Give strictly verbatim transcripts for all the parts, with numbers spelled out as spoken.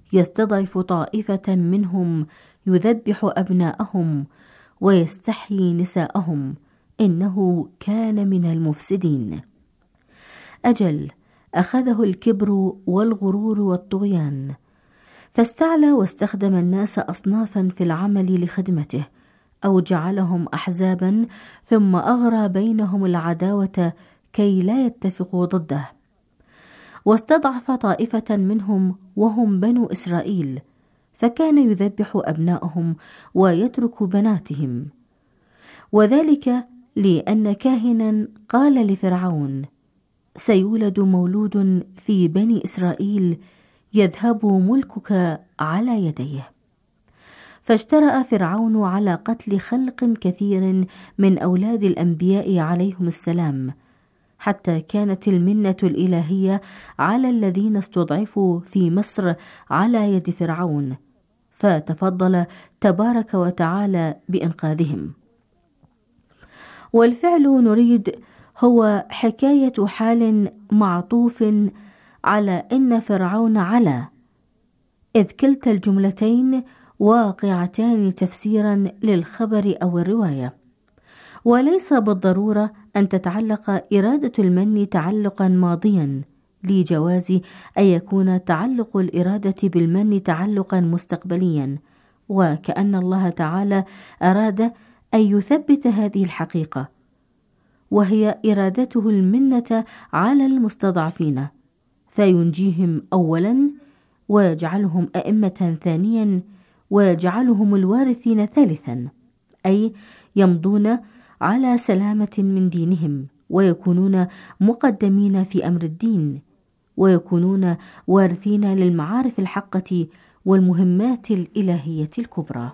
يستضعف طائفة منهم يذبح أبناءهم ويستحيي نساءهم، إنه كان من المفسدين. أجل، أخذه الكبر والغرور والطغيان، فاستعلى واستخدم الناس أصنافا في العمل لخدمته، أو جعلهم أحزابا ثم أغرى بينهم العداوة كي لا يتفقوا ضده. واستضعف طائفة منهم وهم بنو إسرائيل، فكان يذبح أبناءهم ويترك بناتهم، وذلك لأن كاهنا قال لفرعون: سيولد مولود في بني إسرائيل يذهب ملكك على يديه. فاجترأ فرعون على قتل خلق كثير من أولاد الأنبياء عليهم السلام، حتى كانت المنة الإلهية على الذين استضعفوا في مصر على يد فرعون، فتفضل تبارك وتعالى بإنقاذهم. والفعل نريد هو حكاية حال معطوف على إن فرعون علا، إذ كلتا الجملتين واقعتان تفسيرا للخبر أو الرواية، وليس بالضرورة أن تتعلق إرادة المن تعلقا ماضيا، لجواز أن يكون تعلق الإرادة بالمن تعلقا مستقبليا، وكأن الله تعالى أراد أن يثبت هذه الحقيقة، وهي إرادته المنة على المستضعفين، فينجيهم أولا ويجعلهم أئمة ثانيا ويجعلهم الوارثين ثالثا، أي يمضون على سلامة من دينهم ويكونون مقدمين في أمر الدين، ويكونون وارثين للمعارف الحقة والمهمات الإلهية الكبرى.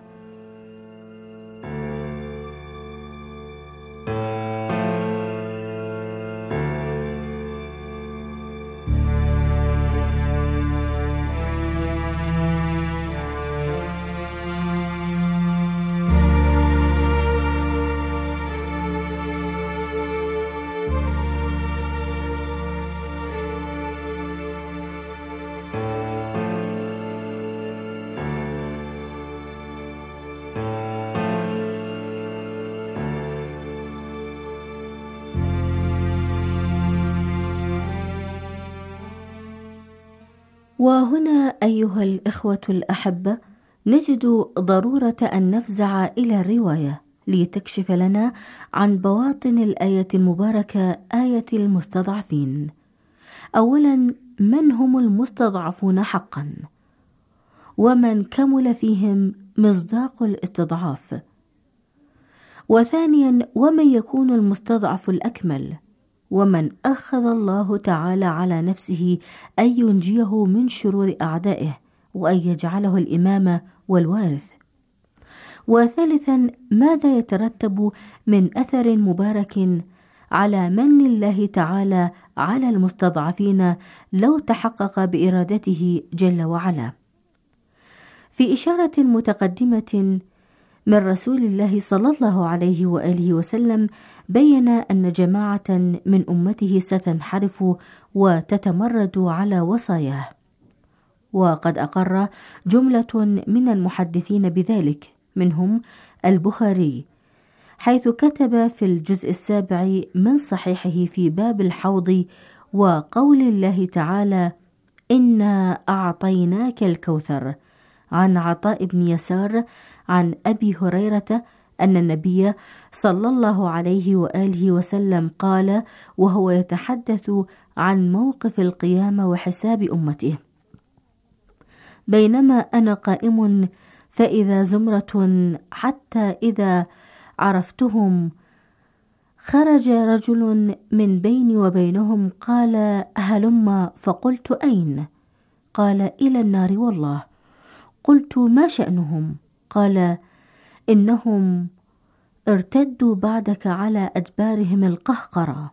وهنا أيها الإخوة الأحبة نجد ضرورة أن نفزع إلى الرواية لتكشف لنا عن بواطن الآية المباركة، آية المستضعفين. أولا، من هم المستضعفون حقا؟ ومن كمل فيهم مصداق الاستضعاف؟ وثانيا، ومن يكون المستضعف الأكمل؟ ومن أخذ الله تعالى على نفسه أن ينجيه من شرور أعدائه وأن يجعله الإمام والوارث؟ وثالثا، ماذا يترتب من أثر مبارك على من الله تعالى على المستضعفين لو تحقق بإرادته جل وعلا؟ في إشارة متقدمة من رسول الله صلى الله عليه وآله وسلم بين أن جماعة من أمته ستنحرف وتتمرد على وصاياه، وقد أقر جملة من المحدثين بذلك، منهم البخاري، حيث كتب في الجزء السابع من صحيحه في باب الحوض وقول الله تعالى: إنا أعطيناك الكوثر، عن عطاء بن يسار عن أبي هريرة أن النبي صلى الله عليه وآله وسلم قال وهو يتحدث عن موقف القيامة وحساب أمته: بينما أنا قائم فإذا زمرة حتى إذا عرفتهم خرج رجل من بيني وبينهم قال: هلم. فقلت: أين؟ قال: إلى النار والله. قلت: ما شأنهم؟ قال: إنهم ارتدوا بعدك على أدبارهم القهقرة.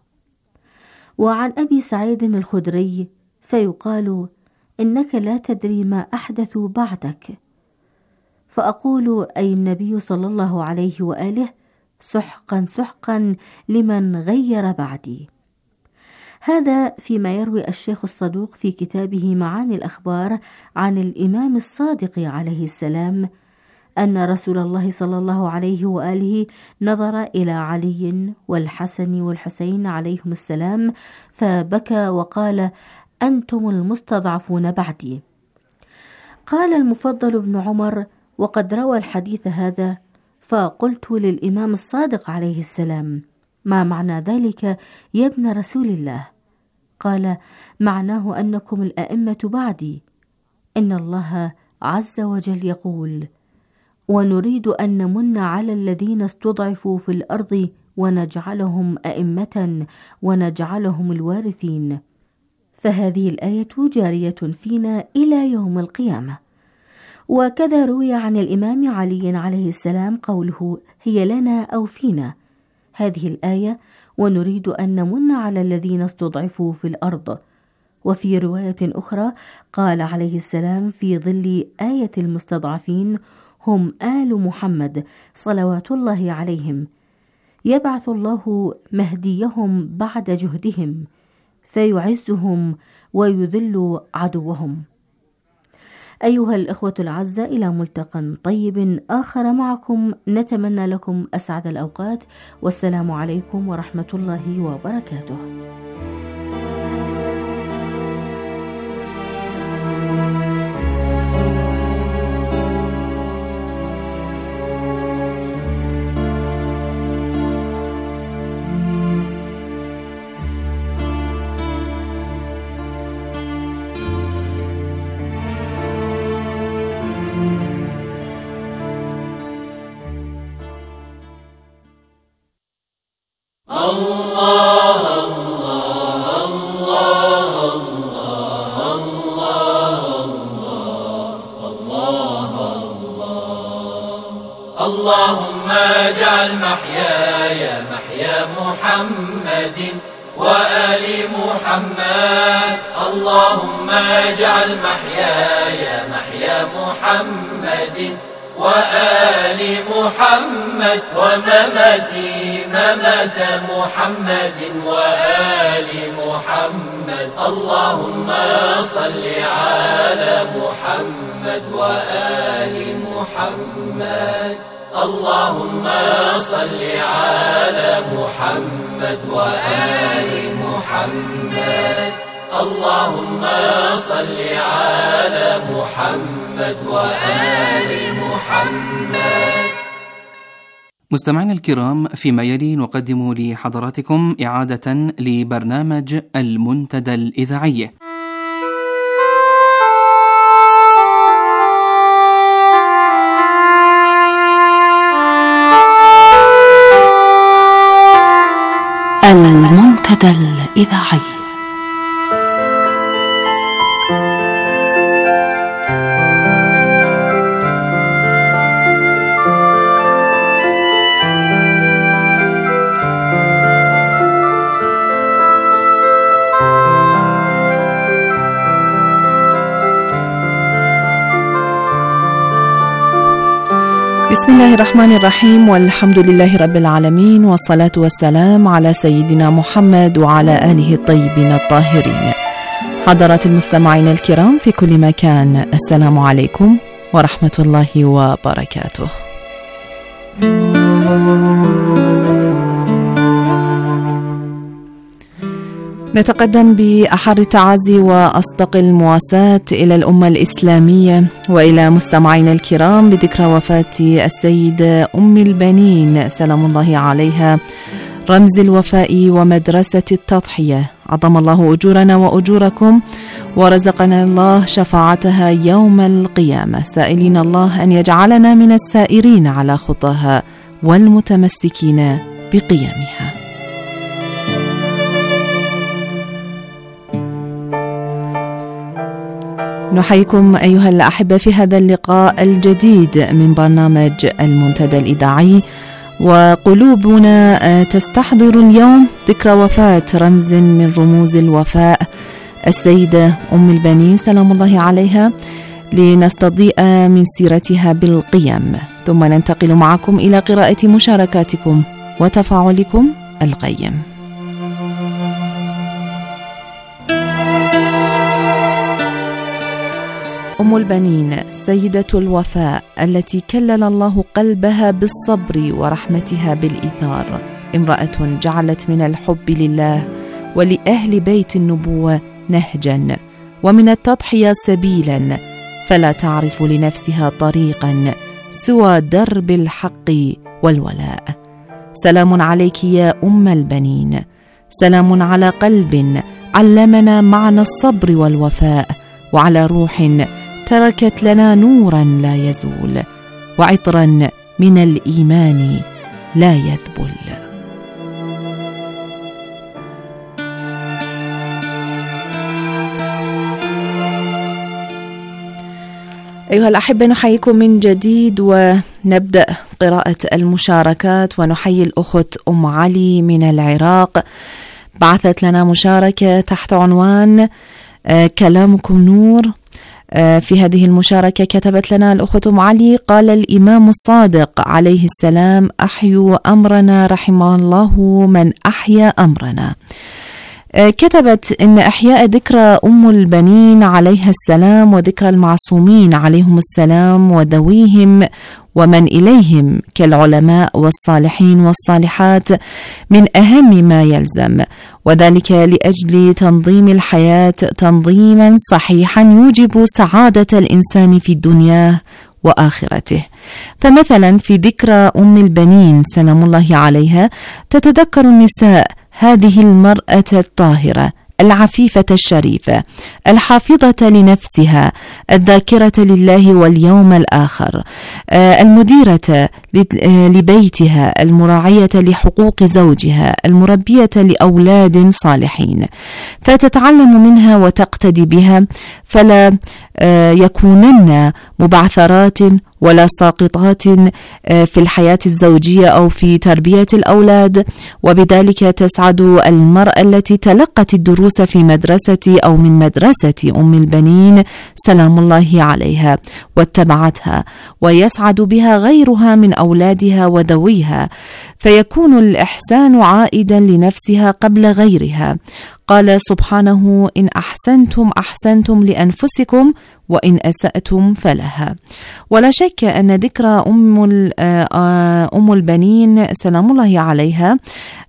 وعن أبي سعيد الخدري فيقال: إنك لا تدري ما أحدثوا بعدك. فأقول: أي النبي صلى الله عليه وآله: سحقا سحقا لمن غير بعدي. هذا فيما يروي الشيخ الصدوق في كتابه معاني الأخبار عن الإمام الصادق عليه السلام أن رسول الله صلى الله عليه وآله نظر إلى علي والحسن والحسين عليهم السلام فبكى وقال: أنتم المستضعفون بعدي. قال المفضل بن عمر وقد روى الحديث هذا: فقلت للإمام الصادق عليه السلام: ما معنى ذلك يا ابن رسول الله؟ قال: معناه أنكم الأئمة بعدي. إن الله عز وجل يقول: ونريد أن نمن على الذين استضعفوا في الأرض ونجعلهم أئمة ونجعلهم الوارثين. فهذه الآية جارية فينا إلى يوم القيامة. وكذا روي عن الإمام علي عليه السلام قوله: هي لنا أو فينا. هذه الآية: ونريد أن نمن على الذين استضعفوا في الأرض. وفي رواية أخرى قال عليه السلام في ظل آية المستضعفين: هم آل محمد صلوات الله عليهم، يبعث الله مهديهم بعد جهدهم فيعزهم ويذل عدوهم. أيها الإخوة الأعزاء، إلى ملتقى طيب آخر معكم، نتمنى لكم أسعد الأوقات، والسلام عليكم ورحمة الله وبركاته. اللهم اجعل محياي محيا محمد وآل محمد. اللهم اجعل محياي محيا محمد وآل محمد، ومماتي ممات محمد وآل محمد. اللهم صل على محمد وآل محمد. اللهم صل على محمد وآل محمد. اللهم صل على محمد وآل محمد. مستمعينا الكرام، فيما يلي نقدم لحضراتكم إعادة لبرنامج المنتدى الإذاعي. المنتدى الإذاعي. بسم الله الرحمن الرحيم، والحمد لله رب العالمين، والصلاة والسلام على سيدنا محمد وعلى آله الطيبين الطاهرين. حضرات المستمعين الكرام في كل مكان، السلام عليكم ورحمة الله وبركاته. نتقدم بأحر التعازي وأصدق المواساة إلى الأمة الإسلامية وإلى مستمعينا الكرام بذكرى وفاة السيدة أم البنين سلام الله عليها، رمز الوفاء ومدرسة التضحية. عظم الله أجورنا وأجوركم ورزقنا الله شفاعتها يوم القيامة، سائلين الله أن يجعلنا من السائرين على خطاها والمتمسكين بقيامها. نحييكم أيها الأحبة في هذا اللقاء الجديد من برنامج المنتدى الإذاعي، وقلوبنا تستحضر اليوم ذكرى وفاة رمز من رموز الوفاء، السيدة أم البنين سلام الله عليها، لنستضيء من سيرتها بالقيم، ثم ننتقل معكم إلى قراءة مشاركاتكم وتفاعلكم القيم. أم البنين سيدة الوفاء التي كلل الله قلبها بالصبر ورحمتها بالإيثار، امرأة جعلت من الحب لله ولأهل بيت النبوة نهجا ومن التضحية سبيلا، فلا تعرف لنفسها طريقا سوى درب الحق والولاء. سلام عليك يا أم البنين، سلام على قلب علمنا معنى الصبر والوفاء، وعلى روح تركت لنا نورا لا يزول، وعطرا من الإيمان لا يذبل. أيها الأحبة، نحييكم من جديد ونبدأ قراءة المشاركات، ونحيي الأخت أم علي من العراق، بعثت لنا مشاركة تحت عنوان آه كلامكم نور. آه في هذه المشاركة كتبت لنا الأخت أم علي: قال الإمام الصادق عليه السلام: أحيوا أمرنا رحم الله من أحيا أمرنا. كتبت إن إحياء ذكرى أم البنين عليها السلام وذكرى المعصومين عليهم السلام وذويهم ومن إليهم كالعلماء والصالحين والصالحات من أهم ما يلزم، وذلك لأجل تنظيم الحياة تنظيما صحيحا يوجب سعادة الإنسان في الدنيا وآخرته. فمثلا في ذكرى أم البنين سلام الله عليها تتذكر النساء هذه المرأة الطاهرة العفيفة الشريفة الحافظة لنفسها الذاكرة لله واليوم الآخر، المديرة لبيتها المراعية لحقوق زوجها المربية لأولاد صالحين، فتتعلم منها وتقتدي بها، فلا يكونن مبعثرات ولا ساقطات في الحياة الزوجية أو في تربية الأولاد. وبذلك تسعد المرأة التي تلقت الدروس في مدرسة أو من مدرسة أم البنين سلام الله عليها واتبعتها، ويسعد بها غيرها من أولادها وذويها، فيكون الإحسان عائدا لنفسها قبل غيرها. قال سبحانه: إن أحسنتم أحسنتم لأنفسكم وإن أسأتم فلها. ولا شك أن ذكرى أم أم البنين سلام الله عليها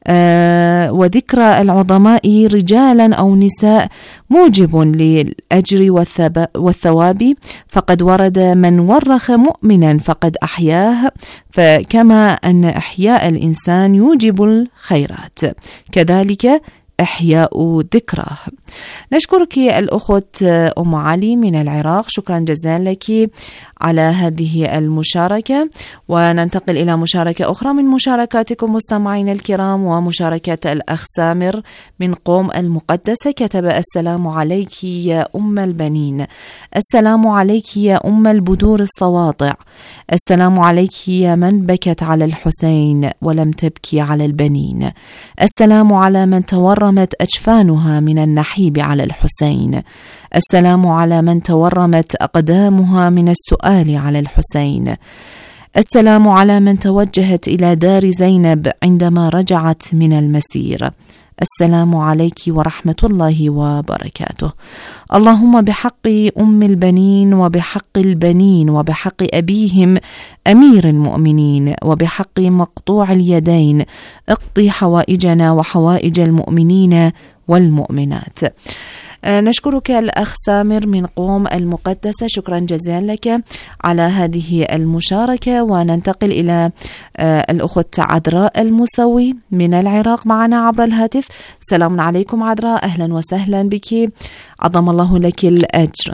وذكرى العظماء رجالا أو نساء موجب للأجر والثواب، فقد ورد: من ورخ مؤمنا فقد أحياه، فكما أن إحياء الإنسان يوجب الخيرات كذلك إحياء ذكراه. نشكرك الأخت أم علي من العراق، شكرا جزيلا لك على هذه المشاركة. وننتقل إلى مشاركة أخرى من مشاركاتكم مستمعين الكرام، ومشاركة الأخ سامر من قوم المقدسة. كتب: السلام عليك يا أم البنين، السلام عليك يا أم البدور السواطع، السلام عليك يا من بكت على الحسين ولم تبكي على البنين، السلام على من تورمت أجفانها من النحيب على الحسين، السلام على من تورمت أقدامها من السؤال على الحسين، السلام على من توجهت إلى دار زينب عندما رجعت من المسير، السلام عليك ورحمة الله وبركاته. اللهم بحق أم البنين وبحق البنين وبحق أبيهم أمير المؤمنين وبحق مقطوع اليدين اقضي حوائجنا وحوائج المؤمنين والمؤمنات. نشكرك الأخ سامر من قوم المقدسة، شكرا جزيلا لك على هذه المشاركة. وننتقل إلى الأخت عذراء المسوي من العراق معنا عبر الهاتف. سلام عليكم عذراء، أهلا وسهلا بك، عظم الله لك الأجر.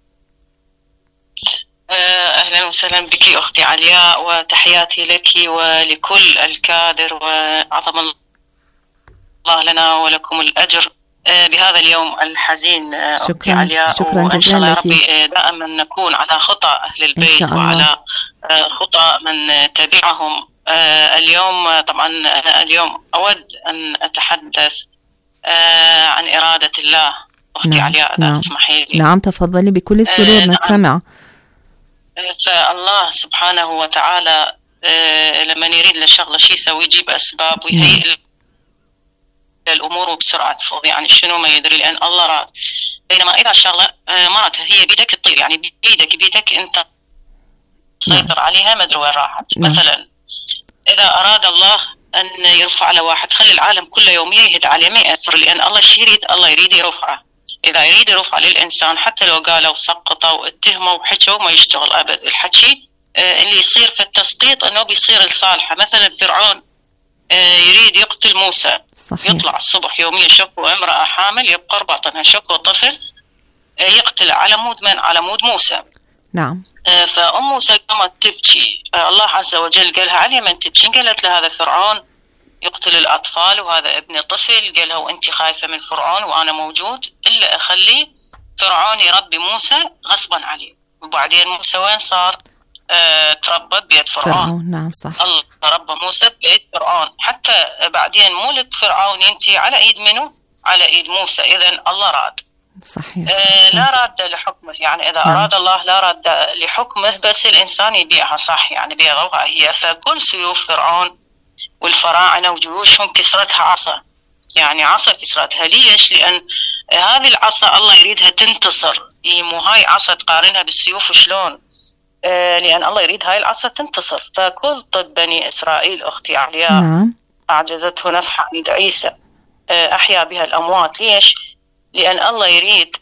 أهلا وسهلا بك أختي علياء، وتحياتي لك ولكل الكادر، وعظم الله لنا ولكم الأجر بهذا اليوم الحزين. شكرا علياء، شكرا جزيلا لك. ربي دائما نكون على خطى أهل البيت وعلى خطى من تبعهم. اليوم طبعا أنا اليوم أود أن أتحدث عن إرادة الله أختي نعم. علياء لا نعم. تسمحي لي؟ نعم تفضلي بكل سرور نعم. نستمع. فالله سبحانه وتعالى لما يريد للشغلة شيء يسوي، يجيب أسباب ويهيئ الأمور وبسرعة تفوض، يعني شنو ما يدري لأن الله راد. بينما إذا شغلة مرت هي بيدك تطير، يعني بيدك بيدك أنت تسيطر عليها، ما أدري وين راحت. مثلا إذا أراد الله أن يرفع على واحد، خلي العالم كله يوميا يهد عليه ما يأثر، لأن الله شي يريد، الله يريد يرفعه. إذا يريد يرفع للإنسان حتى لو قالوا سقطوا واتهموا وحكوا ما يشتغل أبد. الحكي اللي يصير في التسقيط أنه بيصير لصالحه. مثلا فرعون يريد يقتل موسى، صحيح. يطلع الصبح يوميا شكو امرأة حامل يبقى بطنها، شكو طفل يقتل على مود من؟ على مود موسى. نعم. فأم موسى قامت تبكي، الله عز وجل قالها علي من تبكي؟ قالت له هذا فرعون يقتل الأطفال وهذا ابن طفل. قالها وأنت خايفة من فرعون وأنا موجود؟ إلا أخلي فرعون يربي موسى غصبا عليه. وبعدين موسى وين صار؟ أه تربى بيت فرعون. فرعون. نعم صح. الله ربى موسى بيت فرعون، حتى بعدين مولد فرعون ينتهي على ايد منه؟ على ايد موسى. اذا الله راد. صحيح. أه لا راد لحكمه، يعني اذا نعم. اراد الله لا راد لحكمه، بس الانسان يبيعها صح، يعني بيضوها هي. فكل سيوف فرعون والفراعنه وجيوشهم كسرتها عصا، يعني عصا كسرتها. ليش؟ لان هذه العصا الله يريدها تنتصر. مو هاي عصا تقارنها بالسيوف شلون؟ لأن الله يريد هاي العصا تنتصر. فكل طب بني إسرائيل أختي علياء نعم. أعجزته نفحة عند عيسى، أحيا بها الأموات. ليش؟ لأن الله يريد.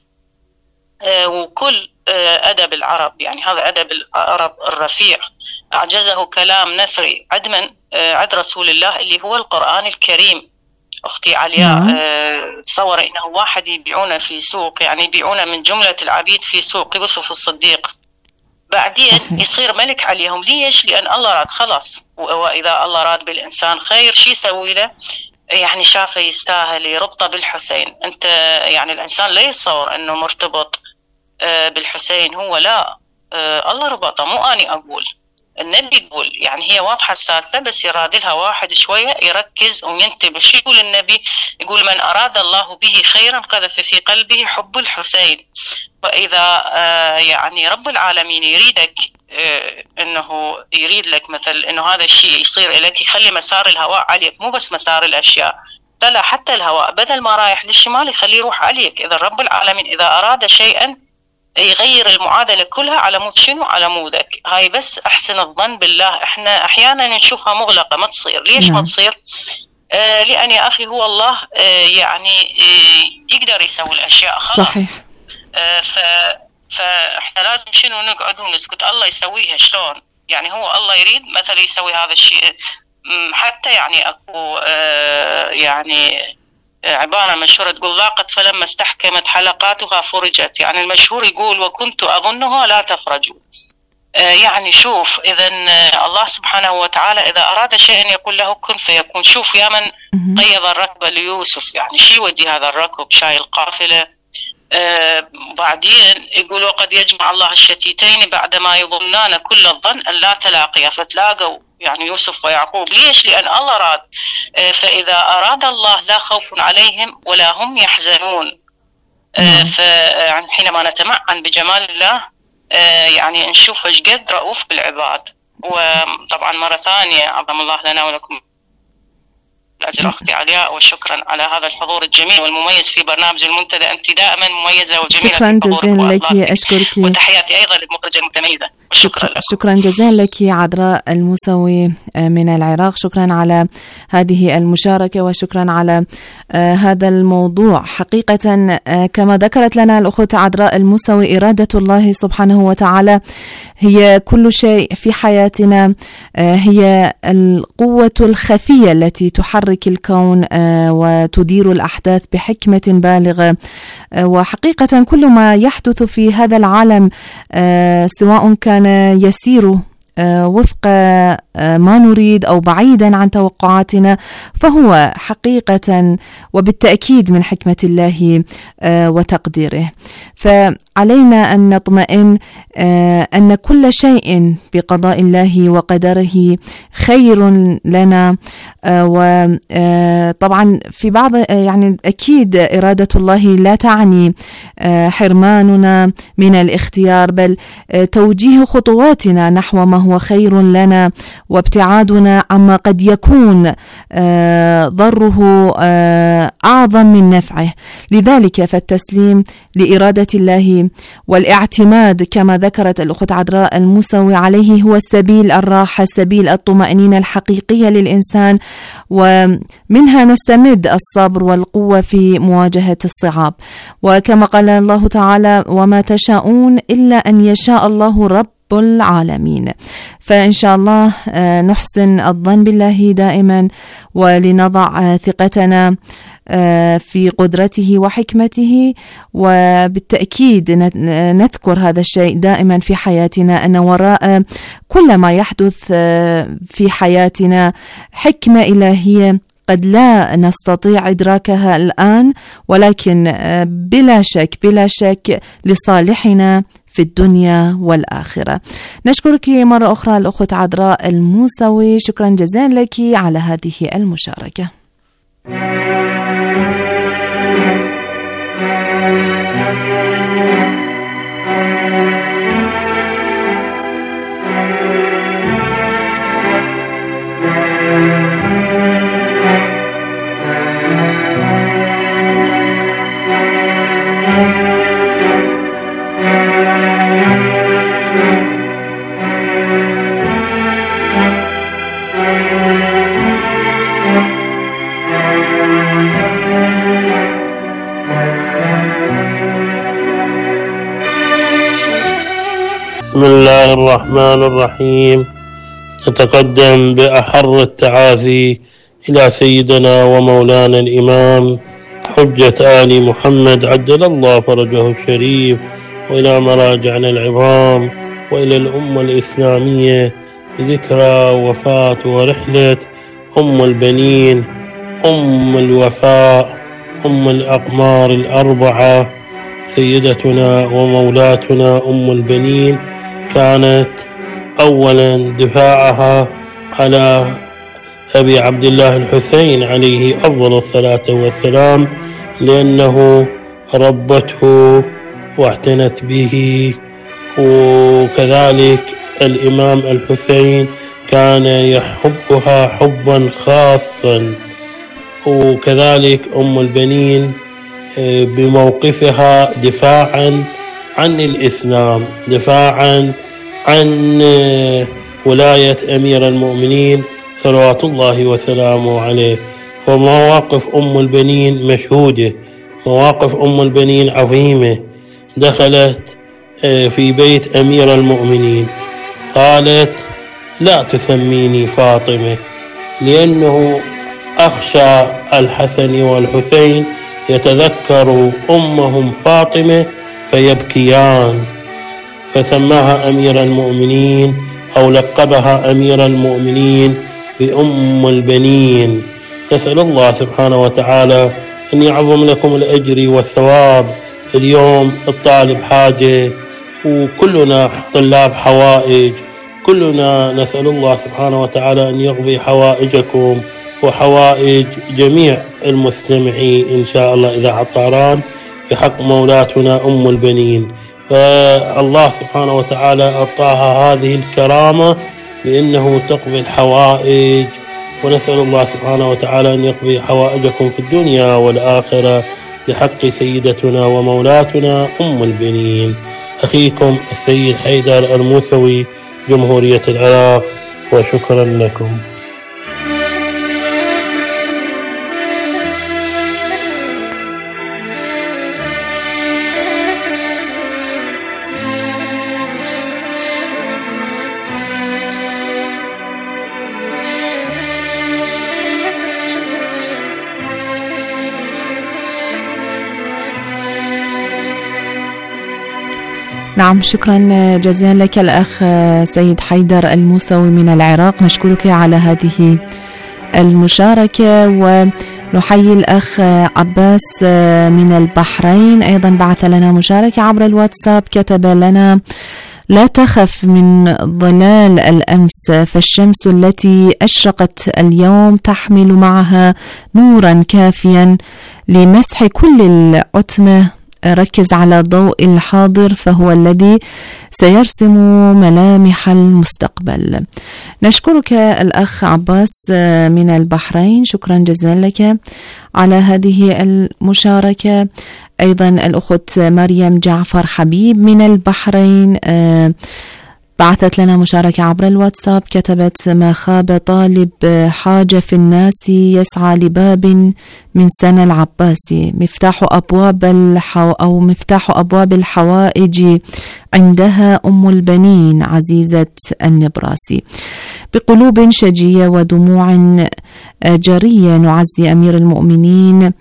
وكل أدب العرب، يعني هذا أدب العرب الرفيع، أعجزه كلام نثري عد من عد رسول الله اللي هو القرآن الكريم. أختي علياء نعم. تصور إنه واحد يبيعونه في سوق، يعني يبيعونه من جملة العبيد في سوق يوسف الصديق، بعدين صحيح. يصير ملك عليهم. ليش؟ لأن الله راد خلاص. وإذا الله راد بالإنسان خير شي يسوي له؟ يعني شافه يستاهل يربطه بالحسين. أنت يعني الإنسان لا يتصور أنه مرتبط بالحسين، هو لا، الله ربطه، مو أني أقول، النبي يقول. يعني هي واضحة السالفة، بس يراد لها واحد شوية يركز وينتبه. شو يقول النبي؟ يقول من أراد الله به خيرا قذف في قلبه حب الحسين. وإذا يعني رب العالمين يريدك أنه يريد لك مثل أنه هذا الشيء يصير إليك، يخلي مسار الهواء عليك، مو بس مسار الأشياء، لا لا، حتى الهواء بدل ما رايح للشمال يخليه يروح عليك. إذا رب العالمين إذا أراد شيئا يغير المعادلة كلها على مود شنو؟ على مودك. هاي بس أحسن الظن بالله. إحنا أحيانا نشوفها مغلقة ما تصير. ليش ما تصير؟ آه لأن يا أخي هو الله آه يعني آه يقدر يسوي الأشياء خلاص. صحيح. آه ف فإحنا لازم شنو نقعد ونسكت، الله يسويها شلون؟ يعني هو الله يريد مثلا يسوي هذا الشيء. حتى يعني أكو آه يعني عبارة مشهورة تقول ضاقت فلما استحكمت حلقاتها فرجت. يعني المشهور يقول وكنت أظنها لا تخرج. يعني شوف، إذا الله سبحانه وتعالى إذا أراد شيئا يقول له كن فيكون. شوف يا من قيض الركب ليوسف، يعني شي يودي هذا الركب شاي القافلة. آه بعدين يقول وقد يجمع الله الشتيتين بعدما يظنان كل الظن أن لا تلاقيا، فتلاقوا يعني يوسف ويعقوب. ليش؟ لأن الله راد. آه فإذا أراد الله لا خوف عليهم ولا هم يحزنون. آه فحينما نتمعن بجمال الله آه يعني نشوف ايش قد رؤوف بالعباد. وطبعا مرة ثانية عظم الله لنا ولكم الأجر أختي علياء، وشكرا على هذا الحضور الجميل والمميز في برنامج المنتدى. أنت دائما مميزة وجميلة. شكرا جزيلا لك، أشكرك، وتحياتي أيضا للمخرجة المتميزة. شكرا لك. شكرا جزيلا لك عذراء الموسوي من العراق. شكرا على هذه المشاركة وشكرا على هذا الموضوع. حقيقة كما ذكرت لنا الأخت عذراء الموسوي، إرادة الله سبحانه وتعالى هي كل شيء في حياتنا، هي القوة الخفية التي تحرك الكون وتدير الأحداث بحكمة بالغة. وحقيقة كل ما يحدث في هذا العالم سواء كان يسير وفق ما نريد أو بعيدا عن توقعاتنا، فهو حقيقة وبالتأكيد من حكمة الله وتقديره. فعلينا أن نطمئن أن كل شيء بقضاء الله وقدره خير لنا. وطبعا في بعض يعني أكيد إرادة الله لا تعني حرماننا من الاختيار، بل توجيه خطواتنا نحو ما هو خير لنا وابتعادنا عما قد يكون ضره أعظم من نفعه. لذلك فالتسليم لإرادة الله والاعتماد كما ذكرت الأخت عذراء الموسوي عليه هو السبيل الراحة، سبيل الطمأنينة الحقيقية للإنسان، ومنها نستمد الصبر والقوة في مواجهة الصعاب. وكما قال الله تعالى: وما تشاءون إلا أن يشاء الله رب العالمين. فإن شاء الله نحسن الظن بالله دائما، ولنضع ثقتنا في قدرته وحكمته، وبالتأكيد نذكر هذا الشيء دائما في حياتنا، أن وراء كل ما يحدث في حياتنا حكمة إلهية قد لا نستطيع إدراكها الآن، ولكن بلا شك بلا شك لصالحنا في الدنيا والآخرة. نشكرك مرة أخرى الأخت عذراء الموسوي، شكرا جزيلا لك على هذه المشاركة. بسم الله الرحمن الرحيم. نتقدم بأحر التعازي إلى سيدنا ومولانا الإمام حجة آل محمد عجل الله فرجه الشريف، وإلى مراجعنا العظام، وإلى الأمة الإسلامية بذكرى وفاة ورحلة أم البنين، أم الوفاء، أم الأقمار الأربعة، سيدتنا ومولاتنا أم البنين. كانت أولا دفاعها على أبي عبد الله الحسين عليه أفضل الصلاة والسلام، لأنه ربته واعتنت به. وكذلك الإمام الحسين كان يحبها حبا خاصا. وكذلك أم البنين بموقفها دفاعا عن الإسلام، دفاعا عن ولاية أمير المؤمنين صلوات الله وسلامه عليه. ومواقف أم البنين مشهودة، مواقف أم البنين عظيمة. دخلت في بيت أمير المؤمنين قالت: لا تسميني فاطمة، لأنه أخشى الحسن والحسين يتذكر أمهم فاطمة فيبكيان، فسماها أمير المؤمنين أو لقبها أمير المؤمنين بأم البنين. نسأل الله سبحانه وتعالى أن يعظم لكم الأجر والثواب. اليوم الطالب حاجة، وكلنا طلاب حوائج، كلنا نسأل الله سبحانه وتعالى أن يقضي حوائجكم وحوائج جميع المستمعين إن شاء الله إذا عطاران بحق مولاتنا أم البنين. فالله سبحانه وتعالى أعطاها هذه الكرامة بأنه تقضي الحوائج، ونسأل الله سبحانه وتعالى أن يقضي حوائجكم في الدنيا والآخرة بحق سيدتنا ومولاتنا أم البنين. أخيكم السيد حيدر الموسوي، جمهورية العراق، وشكرا لكم. نعم، شكرا جزيلا لك الأخ سيد حيدر الموسوي من العراق. نشكرك على هذه المشاركة، ونحيي الأخ عباس من البحرين، أيضا بعث لنا مشاركة عبر الواتساب، كتب لنا: لا تخف من ظلال الأمس، فالشمس التي أشرقت اليوم تحمل معها نورا كافيا لمسح كل العتمة ركز على ضوء الحاضر فهو الذي سيرسم ملامح المستقبل. نشكرك الأخ عباس من البحرين، شكرا جزيلا لك على هذه المشاركة. أيضا الأخت مريم جعفر حبيب من البحرين بعثت لنا مشاركة عبر الواتساب، كتبت: ما خاب طالب حاجة في الناس يسعى لباب من سنة العباسي، مفتاح أبواب الحو أو مفتاح أبواب الحوائج عندها أم البنين عزيزة النبراسي. بقلوب شجية ودموع جرية نعزي أمير المؤمنين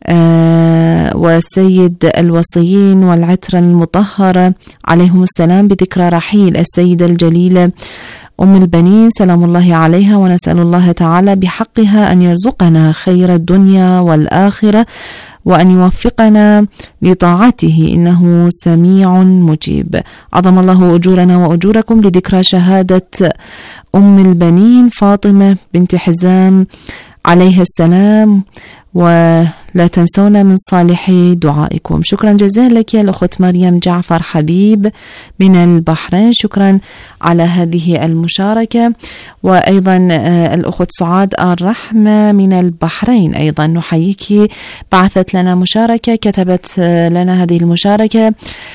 آه وسيد الوصيين والعترة المطهرة عليهم السلام بذكرى رحيل السيدة الجليلة أم البنين سلام الله عليها، ونسأل الله تعالى بحقها أن يرزقنا خير الدنيا والآخرة وأن يوفقنا لطاعته إنه سميع مجيب. عظم الله أجورنا وأجوركم لذكرى شهادة أم البنين فاطمة بنت حزام عليه السلام، ولا تنسونا من صالح دعائكم. شكرا جزيلا لك يا الأخت مريم جعفر حبيب من البحرين، شكرا على هذه المشاركة. وأيضا الأخت سعاد الرحمة من البحرين أيضا نحييك، بعثت لنا مشاركة، كتبت لنا هذه المشاركة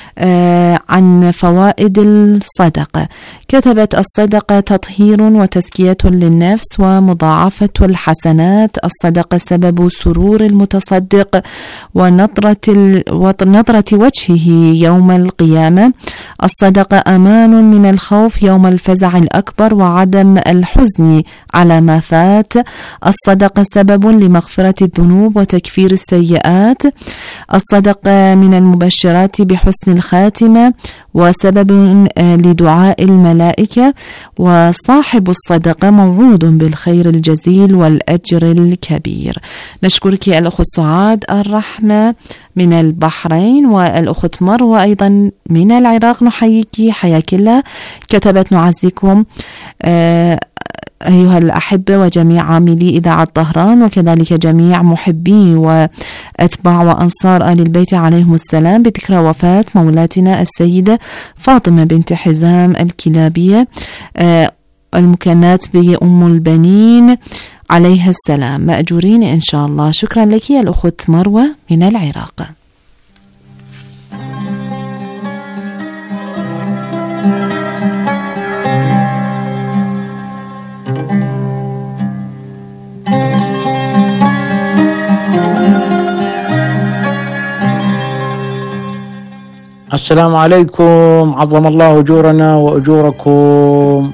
عن فوائد الصدقة. كتبت: الصدقة تطهير وتزكية للنفس ومضاعفة الحسنات، الصدقة سبب سرور المتصدق ونظرة ونظرة وجهه يوم القيامة، الصدقة أمان من الخوف يوم الفزع الأكبر وعدم الحزن على ما فات، الصدقة سبب لمغفرة الذنوب وتكفير السيئات، الصدقة من المبشرات بحسن الخاتمة وسبب لدعاء الملائكة، وصاحب الصدقة موعود بالخير الجزيل والأجر الكبير. نشكرك الأخت سعاد الرحمة من البحرين، والأخت مروة أيضا من العراق نحييك، حياك الله. كتبت: نعزيكم آه أيها الأحبة وجميع عاملي إذاعة طهران، وكذلك جميع محبي وأتباع وأنصار آل البيت عليهم السلام بذكرى وفاة مولاتنا السيدة فاطمة بنت حزام الكلابية آه المكنات بأم البنين عليها السلام، مأجورين إن شاء الله. شكرا لك يا الأخت مروة من العراق. السلام عليكم، عظم الله أجورنا وأجوركم.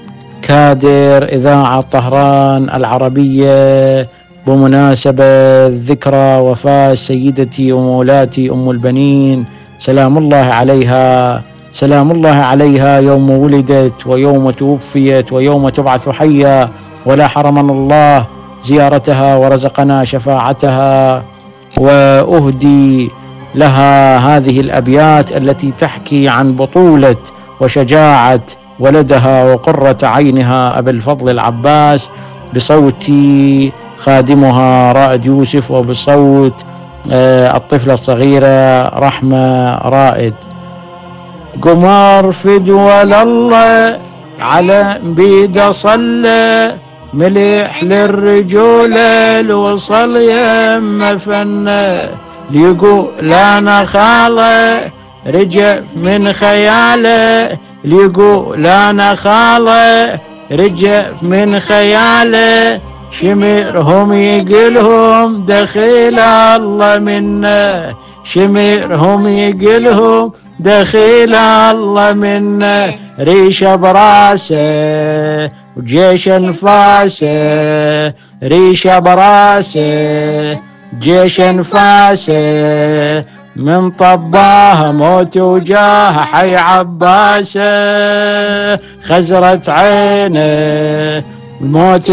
كادر إذاعة طهران العربية بمناسبة ذكرى وفاة سيدتي ومولاتي أم البنين سلام الله عليها، سلام الله عليها يوم ولدت ويوم توفيت ويوم تبعث حيا، ولا حرمنا الله زيارتها ورزقنا شفاعتها. وأهدي لها هذه الأبيات التي تحكي عن بطولة وشجاعة ولدها وقرة عينها أبي الفضل العباس، بصوت خادمها رائد يوسف وبصوت الطفلة الصغيرة رحمة رائد. قمر في دول الله على بيده صلى، مليح للرجولة الوصل يم فنه، ليقول انا خاله رجف من خياله، ليقول انا خاله رجف من خياله، شمرهم يقلهم دخيل الله منا، شمرهم يقلهم دخيل الله منا، ريشه براسه وجيش انفاسه، ريشه براسه جيش انفاسه، من طباه موت وجاه حي عباسه، خزرت عينه الموت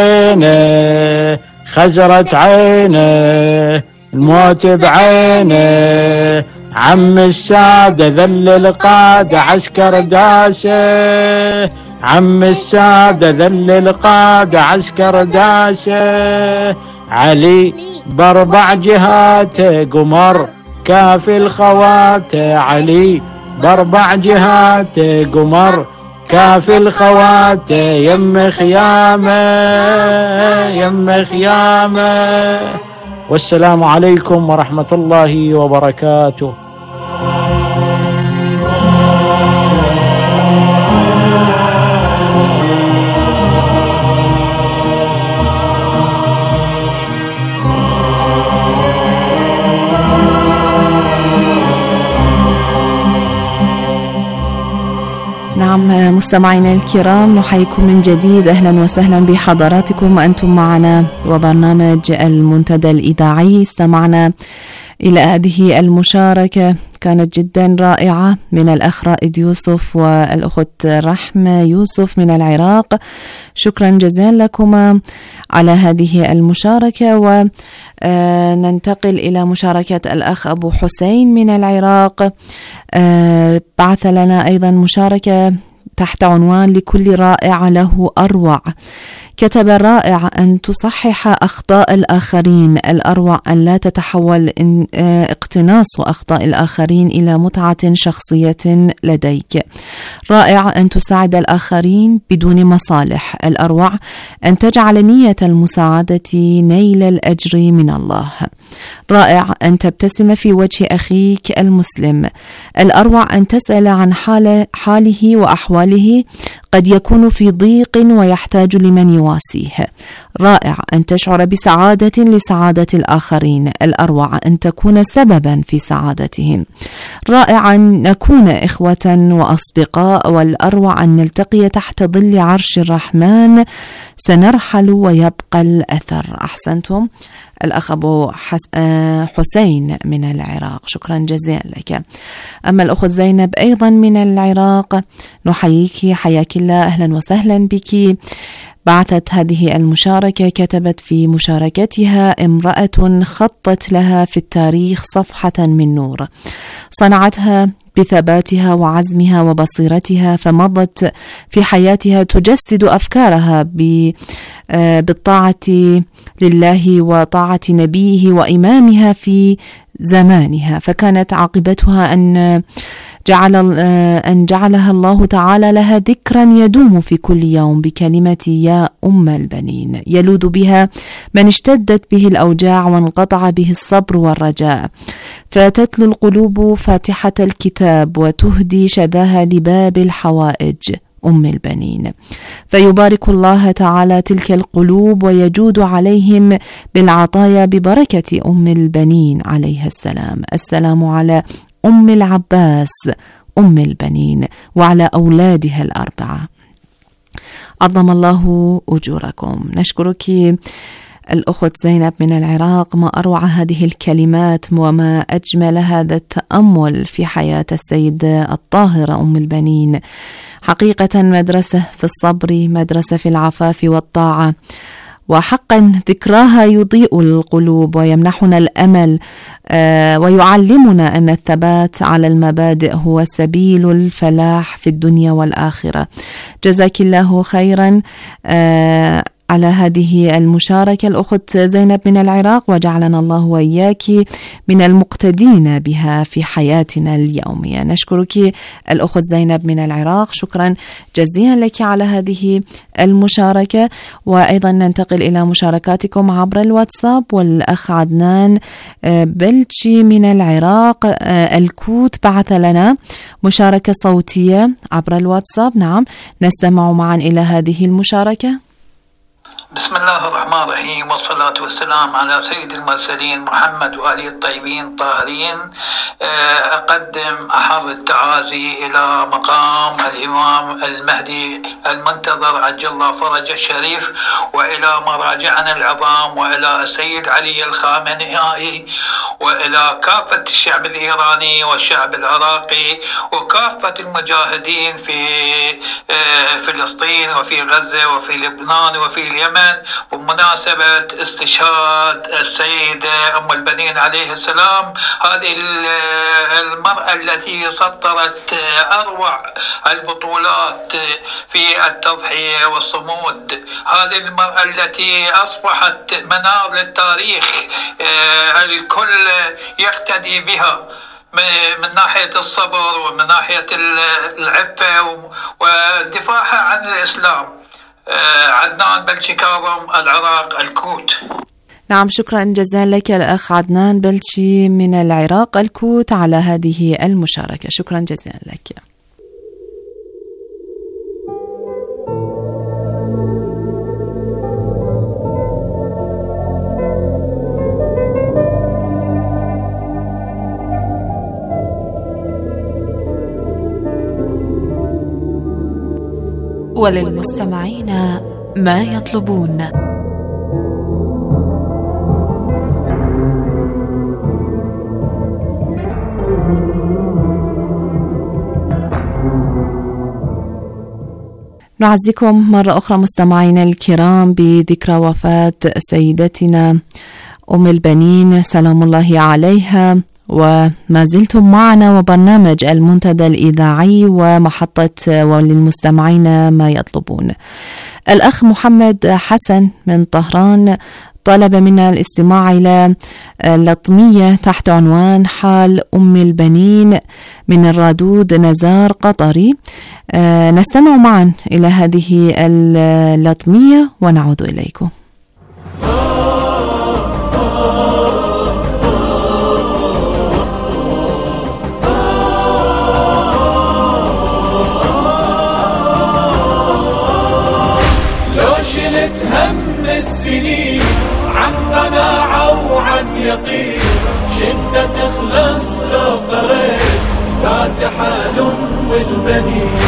بعينه، خزرت عينه الموت بعينه، عم السادة ذل القادة عسكر داسه، عم السادة ذل القادة عسكر داسه، علي باربع جهاته قمر كافي الخوات علي باربع جهات قمر كافي الخوات يم خيامه يم خيامه. والسلام عليكم ورحمة الله وبركاته. نعم مستمعينا الكرام، نحييكم من جديد، أهلا وسهلا بحضراتكم وأنتم معنا وبرنامج المنتدى الإذاعي. استمعنا إلى هذه المشاركة كانت جدا رائعة من الأخ رائد يوسف والأخت رحمة يوسف من العراق. شكرا جزيلا لكما على هذه المشاركة. وننتقل إلى مشاركة الأخ أبو حسين من العراق. بعث لنا أيضا مشاركة تحت عنوان لكل رائع له أروع. كتب: الرائع أن تصحح أخطاء الآخرين، الأروع أن لا تتحول اقتناص أخطاء الآخرين إلى متعة شخصية لديك. رائع أن تساعد الآخرين بدون مصالح، الأروع أن تجعل نية المساعدة نيل الأجر من الله. رائع أن تبتسم في وجه أخيك المسلم، الأروع أن تسأل عن حال حاله وأحواله، قد يكون في ضيق ويحتاج لمن يواسيه. رائع أن تشعر بسعادة لسعادة الآخرين، الأروع أن تكون سببا في سعادتهم. رائع أن نكون إخوة وأصدقاء، والأروع أن نلتقي تحت ظل عرش الرحمن، سنرحل ويبقى الأثر. أحسنتم الأخ أبو حسين من العراق، شكرا جزيلا لك. أما الأخت زينب أيضا من العراق، نحييك، حياك الله، أهلا وسهلا بك. بعثت هذه المشاركة، كتبت في مشاركتها: امرأة خطت لها في التاريخ صفحة من نور، صنعتها بثباتها وعزمها وبصيرتها، فمضت في حياتها تجسد أفكارها بالطاعة لله وطاعة نبيه وإمامها في زمانها، فكانت عاقبتها أن جعل أن جعلها الله تعالى لها ذكرا يدوم في كل يوم بكلمة يا أم البنين، يلوذ بها من اشتدت به الأوجاع وانقطع به الصبر والرجاء، فتتلو القلوب فاتحة الكتاب وتهدي شذاها لباب الحوائج أم البنين، فيبارك الله تعالى تلك القلوب ويجود عليهم بالعطايا ببركة أم البنين عليها السلام. السلام على أم العباس أم البنين وعلى أولادها الأربعة، عظم الله أجوركم. نشكرك الأخت زينب من العراق، ما أروع هذه الكلمات وما أجمل هذا التأمل في حياة السيدة الطاهرة أم البنين. حقيقة مدرسة في الصبر، مدرسة في العفاف والطاعة، وحقا ذكراها يضيء القلوب ويمنحنا الأمل آه ويعلمنا أن الثبات على المبادئ هو سبيل الفلاح في الدنيا والآخرة. جزاك الله خيرا آه على هذه المشاركة الأخت زينب من العراق، وجعلنا الله وإياك من المقتدين بها في حياتنا اليومية. نشكرك الأخت زينب من العراق، شكرا جزيلا لك على هذه المشاركة. وأيضا ننتقل إلى مشاركاتكم عبر الواتساب، والأخ عدنان بلشي من العراق الكوت بعث لنا مشاركة صوتية عبر الواتساب. نعم نستمع معا إلى هذه المشاركة. بسم الله الرحمن الرحيم، والصلاة والسلام على سيد المرسلين محمد وآله الطيبين الطاهرين. أقدم أحر التعازي إلى مقام الإمام المهدي المنتظر عجل الله فرجه الشريف، وإلى مراجعنا العظام، وإلى السيد علي الخامنئي، وإلى كافة الشعب الإيراني والشعب العراقي وكافة المجاهدين في فلسطين وفي غزة وفي لبنان وفي اليمن اليمن بمناسبة استشهاد السيدة أم البنين عليه السلام، هذه المرأة التي سطرت أروع البطولات في التضحية والصمود، هذه المرأة التي أصبحت منار للتاريخ الكل يقتدي بها من ناحية الصبر ومن ناحية العفة والدفاع عن الإسلام. عدنان بلشي كاظم، العراق، الكوت. نعم، شكرا جزيلا لك الأخ عدنان بلشي من العراق الكوت على هذه المشاركة، شكرا جزيلا لك. وللمستمعين ما يطلبون. نعزكم مرة أخرى مستمعينا الكرام بذكرى وفاة سيدتنا أم البنين سلام الله عليها، وما زلتم معنا وبرنامج المنتدى الإذاعي ومحطة وللمستمعين ما يطلبون. الأخ محمد حسن من طهران طلب منا الاستماع إلى لطمية تحت عنوان حال أم البنين من الرادود نزار قطري. نستمع معا إلى هذه اللطمية ونعود إليكم. السنين عن قناعة وعن يقين، شدة تخلص لو قريت فاتحة لأم البنين.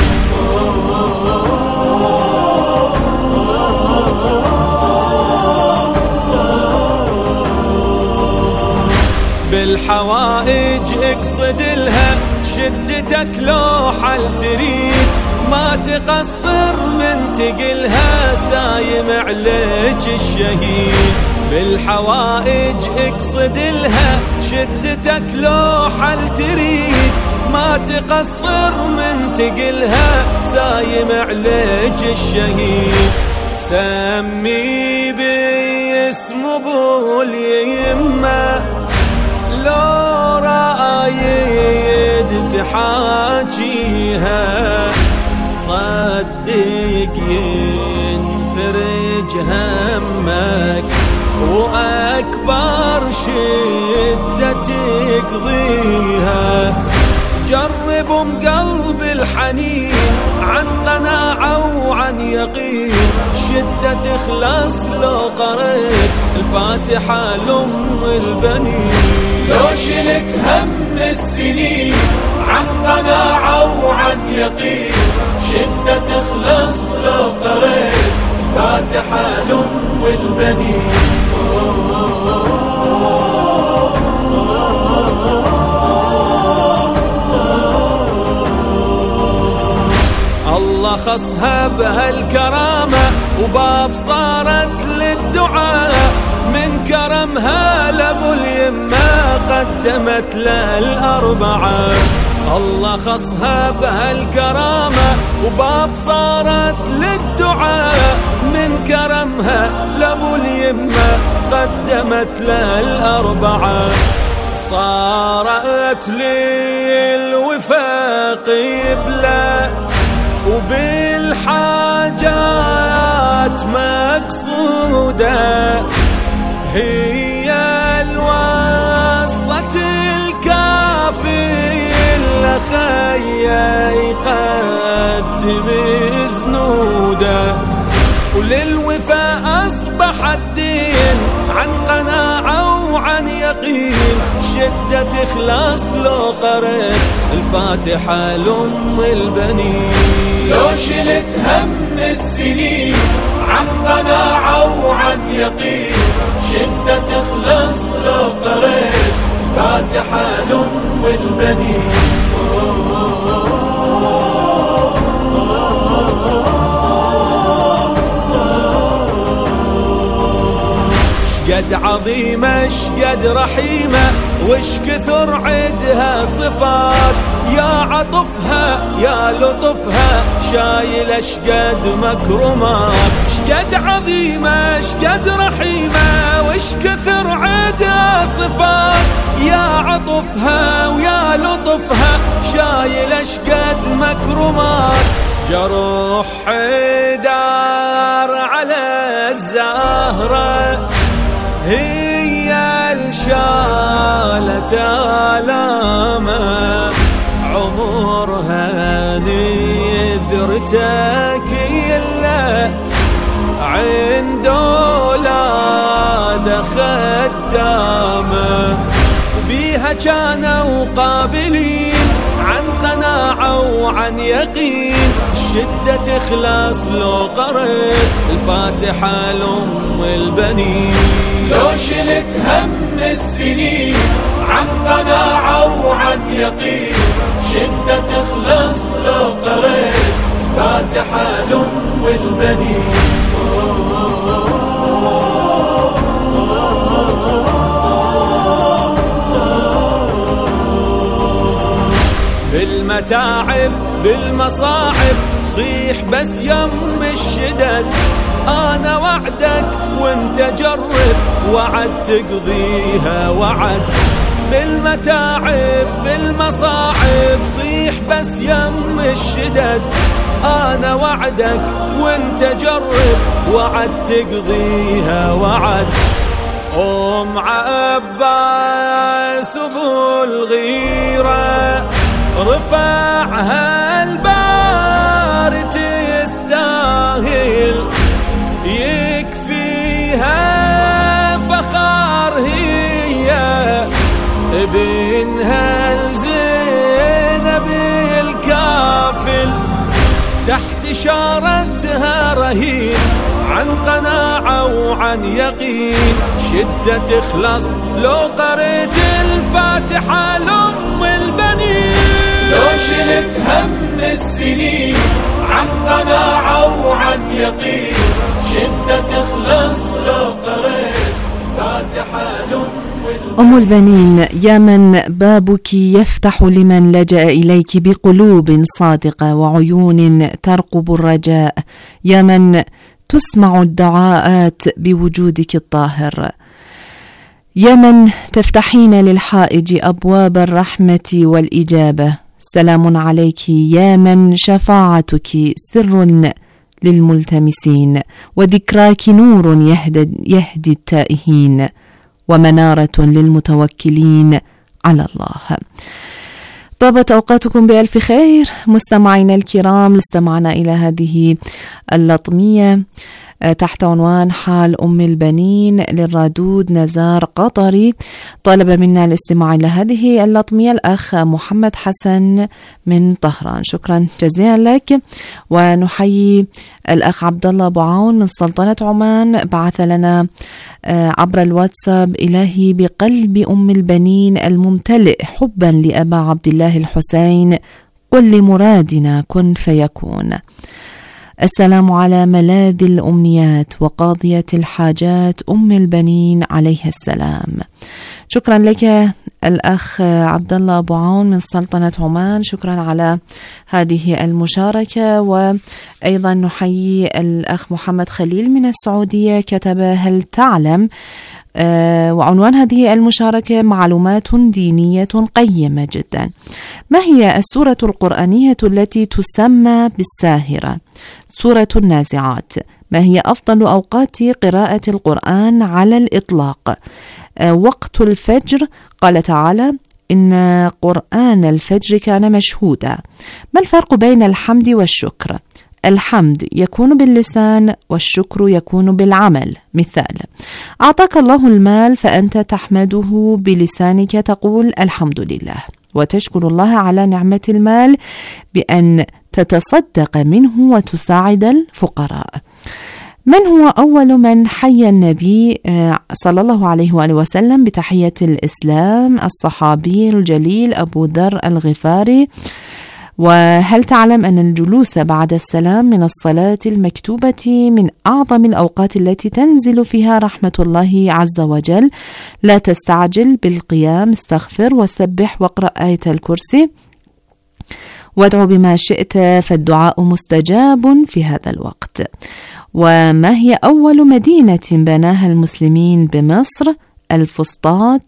بالحوائج اقصد لها شدتك لو حل تريد، ما تقصر من تقلها سايم عليك الشهيد. بالحوائج اقصد لها شدتك لو حل تريد، ما تقصر من تقلها سايم عليك الشهيد. سمي باسم ابو اليمه لو رايد تحاجيها، صدق ينفرج همك وأكبر شدة تقضيها. جرب قلب الحنين عن قناعة وعن يقين، شدة تخلص لو قريت الفاتحة لأم البنين. لو شلت هم السنين عن قناعة وعن يقين، شدة تخلص لو قريت فاتحة لأم البنين. الله خصها بهالكرامة وباب صارت للدعاء، من كرمها لأبو اليمة قدمت للأربعة. الله خصها بهالكرامة وباب صارت للدعاء، من كرمها لأبو اليمة قدمت للأربعة. صارت للوفاق قبلة وبالحاجات مقصودة، هي الوسط الكافي الخيا يقدم زنوده. وللوفاء أصبح الدين عن قناعة وعن يقين، شدة تخلص لو قريت الفاتحة لأم البنين. لو شلت هم السنين عن قناعة وعن يقين، شدة تخلص لو قريت فاتحة لأم البنين. شقد عظيمة شقد رحيمة وش كثر عدها صفات، يا عطفها يا لطفها شايل شقد مكرمات. شقد عظيمة شقد رحيمة وش كثر عدها صفات، يا عطفها ويا لطفها شايل شقد مكرمات. جروح حيدر على الزهرة هي الشالة آلامه، عمرها نذرتك إلا عند أولاد خدامه. بيها كانوا قابلين عن قناعة وعن يقين، الشدة تخلص لو قريت الفاتحة لأم البنين. لو شلت هم السنين عن قناعة وعن يقين، شدة تخلص لو قريت الفاتحة لأم البنين. بالمتاعب بالمصاعب صيح بس يم الشدد، أنا وعدك وانت جرب وعد تقضيها وعد. بالمتاعب بالمصاعب صيح بس يم الشدد، أنا وعدك وانت جرب وعد تقضيها وعد. أم عباس أبو الغيرة رفعها البار تستاهل، يكفيها فخار هي ابنها الزينب الكافل. تحت شارتها رهين عن قناعة وعن يقين، شدة تخلص لو قريت الفاتحة لأم البنين. لو شلت هم السنين عن قناعة وعن يقين، شدة تخلص لو قريت فاتحة لأم البنين. أم البنين، يا من بابك يفتح لمن لجأ إليك بقلوب صادقة وعيون ترقب الرجاء، يا من تسمع الدعاءات بوجودك الطاهر، يا من تفتحين للحائج أبواب الرحمة والإجابة. سلام عليك يا من شفاعتك سر للملتمسين، وذكراك نور يهدي, يهدي التائهين، ومنارة للمتوكلين على الله. طابت أوقاتكم بألف خير مستمعينا الكرام. استمعنا إلى هذه اللطمية تحت عنوان حال أم البنين للرادود نزار قطري. طلب منا الاستماع إلى هذه اللطمية الأخ محمد حسن من طهران، شكرا جزيلا لك. ونحيي الأخ عبد الله أبو عون من سلطنة عمان، بعث لنا عبر الواتساب: إلهي بقلب أم البنين الممتلئ حبا لأبا عبد الله الحسين، قل لمرادنا كن فيكون. السلام على ملاذ الأمنيات وقاضية الحاجات أم البنين عليه السلام. شكرا لك الأخ عبد الله أبو عون من سلطنة عمان، شكرا على هذه المشاركة. وأيضا نحيي الأخ محمد خليل من السعودية، كتب: هل تعلم؟ آه وعنوان هذه المشاركة: معلومات دينية قيمة جدا. ما هي السورة القرآنية التي تسمى بالساهرة؟ سورة النازعات. ما هي أفضل أوقات قراءة القرآن على الإطلاق؟ آه وقت الفجر، قال تعالى: إن قرآن الفجر كان مشهودا. ما الفرق بين الحمد والشكر؟ الحمد يكون باللسان والشكر يكون بالعمل. مثال: أعطاك الله المال فأنت تحمده بلسانك، تقول الحمد لله، وتشكر الله على نعمة المال بأن تتصدق منه وتساعد الفقراء. من هو أول من حيا النبي صلى الله عليه وآله وسلم بتحية الإسلام؟ الصحابي الجليل أبو ذر الغفاري. وهل تعلم أن الجلوس بعد السلام من الصلاة المكتوبة من أعظم الأوقات التي تنزل فيها رحمة الله عز وجل؟ لا تستعجل بالقيام، استغفر وسبح واقرأ آية الكرسي وادعو بما شئت، فالدعاء مستجاب في هذا الوقت. وما هي أول مدينة بناها المسلمين بمصر؟ الفسطاط.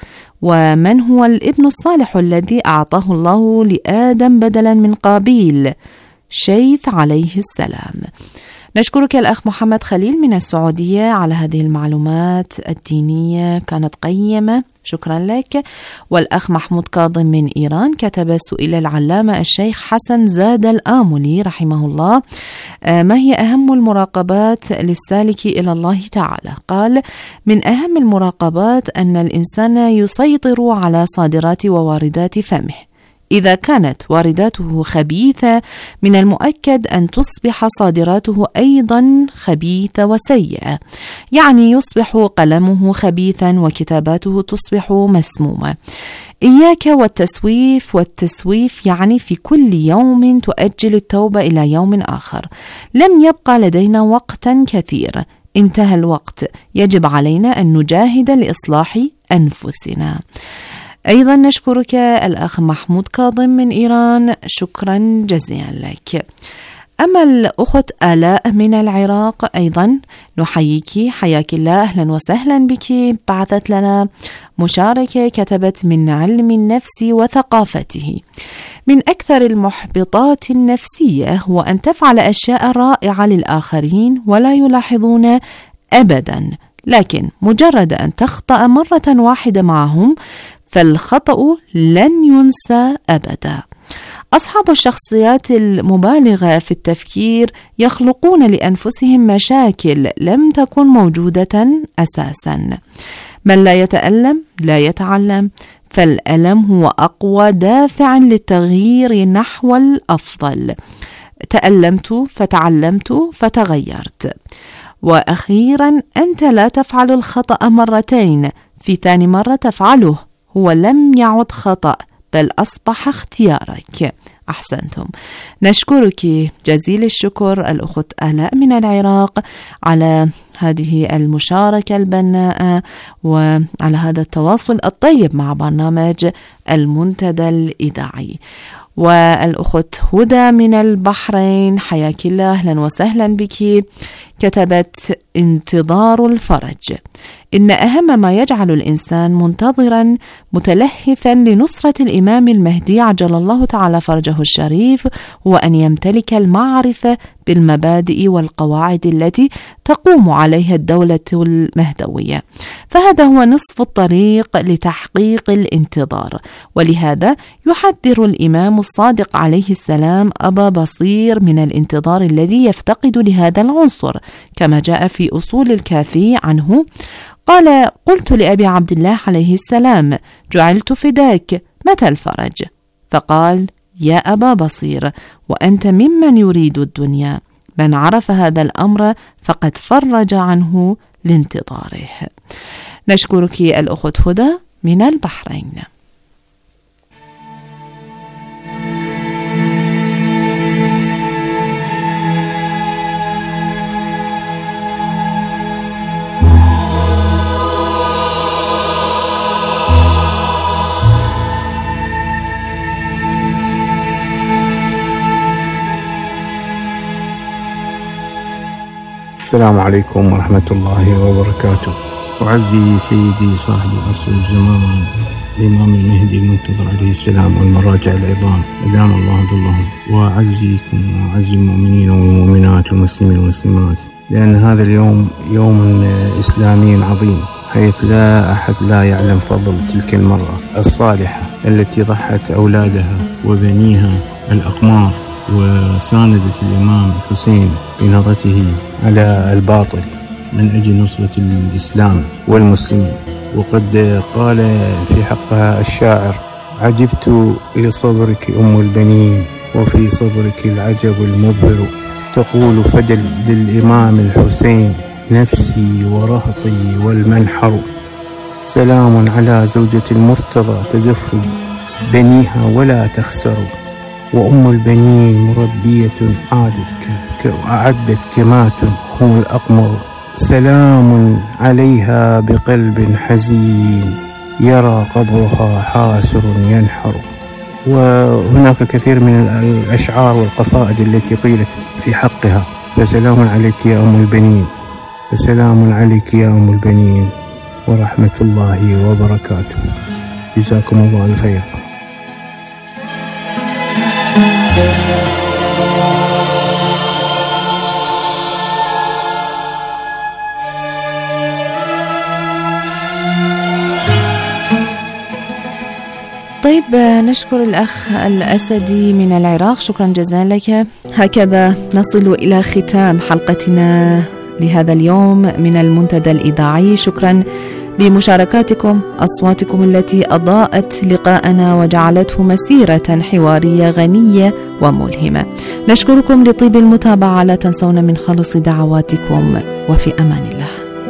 ومن هو الابن الصالح الذي أعطاه الله لآدم بدلا من قابيل؟ شيث عليه السلام. نشكرك الأخ محمد خليل من السعودية على هذه المعلومات الدينية، كانت قيمة، شكرا لك. والأخ محمود كاظم من إيران كتب: سئل العلامة الشيخ حسن زاد الآملي رحمه الله ما هي أهم المراقبات للسالك إلى الله تعالى؟ قال: من أهم المراقبات أن الإنسان يسيطر على صادرات وواردات فمه. إذا كانت وارداته خبيثة من المؤكد أن تصبح صادراته أيضا خبيثة وسيئة، يعني يصبح قلمه خبيثا وكتاباته تصبح مسمومة. إياك والتسويف، والتسويف يعني في كل يوم تؤجل التوبة إلى يوم آخر. لم يبقى لدينا وقتا كثير، انتهى الوقت، يجب علينا أن نجاهد لإصلاح أنفسنا. أيضا نشكرك الأخ محمود كاظم من إيران، شكرا جزيلا لك. أما الأخت آلاء من العراق أيضا نحييك، حياك الله، أهلا وسهلا بك. بعثت لنا مشاركة كتبت: من علم النفس وثقافته، من أكثر المحبطات النفسية هو أن تفعل أشياء رائعة للآخرين ولا يلاحظون أبدا، لكن مجرد أن تخطأ مرة واحدة معهم فالخطأ لن ينسى أبدا. أصحاب الشخصيات المبالغة في التفكير يخلقون لأنفسهم مشاكل لم تكن موجودة أساسا. من لا يتألم لا يتعلم، فالألم هو أقوى دافع للتغيير نحو الأفضل. تألمت فتعلمت فتغيرت. وأخيرا، أنت لا تفعل الخطأ مرتين، في ثاني مرة تفعله هو لم يعد خطأ بل أصبح اختيارك. أحسنتم. نشكرك جزيل الشكر الأخت آلاء من العراق على هذه المشاركة البناءة وعلى هذا التواصل الطيب مع برنامج المنتدى الإذاعي. والأخت هدى من البحرين، حياك الله، أهلا وسهلا بك. كتبت: انتظار الفرج. إن أهم ما يجعل الإنسان منتظرا متلهفا لنصرة الإمام المهدي عجل الله تعالى فرجه الشريف هو أن يمتلك المعرفة بالمبادئ والقواعد التي تقوم عليها الدولة المهدوية، فهذا هو نصف الطريق لتحقيق الانتظار. ولهذا يحذر الإمام الصادق عليه السلام أبا بصير من الانتظار الذي يفتقد لهذا العنصر، كما جاء في أصول الكافي عنه قال: قلت لأبي عبد الله عليه السلام: جعلت فداك، متى الفرج؟ فقال: يا أبا بصير، وأنت ممن يريد الدنيا، من عرف هذا الأمر فقد فرج عنه لانتظاره. نشكرك الأخت هدى من البحرين. السلام عليكم ورحمة الله وبركاته. أعزي سيدي صاحب عصر الزمان الإمام المهدي المنتظر عليه السلام والمراجع العظام أدام الله ظلهم، وأعزيكم وأعزي المؤمنين والمؤمنات والمسلمين والمسلمات، لأن هذا اليوم يوم إسلامي عظيم، حيث لا أحد لا يعلم فضل تلك المرأة الصالحة التي ضحت أولادها وبنيها الأقمار وساندت الإمام الحسين بنظرته على الباطل من أجل نصرة الإسلام والمسلمين. وقد قال في حقها الشاعر: عجبت لصبرك أم البنين، وفي صبرك العجب المبهر، تقول فدل للإمام الحسين نفسي ورهطي والمنحر. سلام على زوجة المرتضى تزف بنيها ولا تخسر، وأم البنين مربية عادت وأعدت كمات هم الأقمر. سلام عليها بقلب حزين يرى قبرها حاسر ينحر. وهناك كثير من الأشعار والقصائد التي قيلت في حقها. فسلام عليك يا أم البنين، فسلام عليك يا أم البنين ورحمة الله وبركاته. جزاكم الله الخير. طيب، نشكر الأخ الأسدي من العراق، شكرا جزيلا لك. هكذا نصل إلى ختام حلقتنا لهذا اليوم من المنتدى الإذاعي. شكرا لمشاركاتكم، أصواتكم التي أضاءت لقاءنا وجعلته مسيرة حوارية غنية وملهمة. نشكركم لطيب المتابعة، لا تنسون من خلص دعواتكم، وفي أمان الله.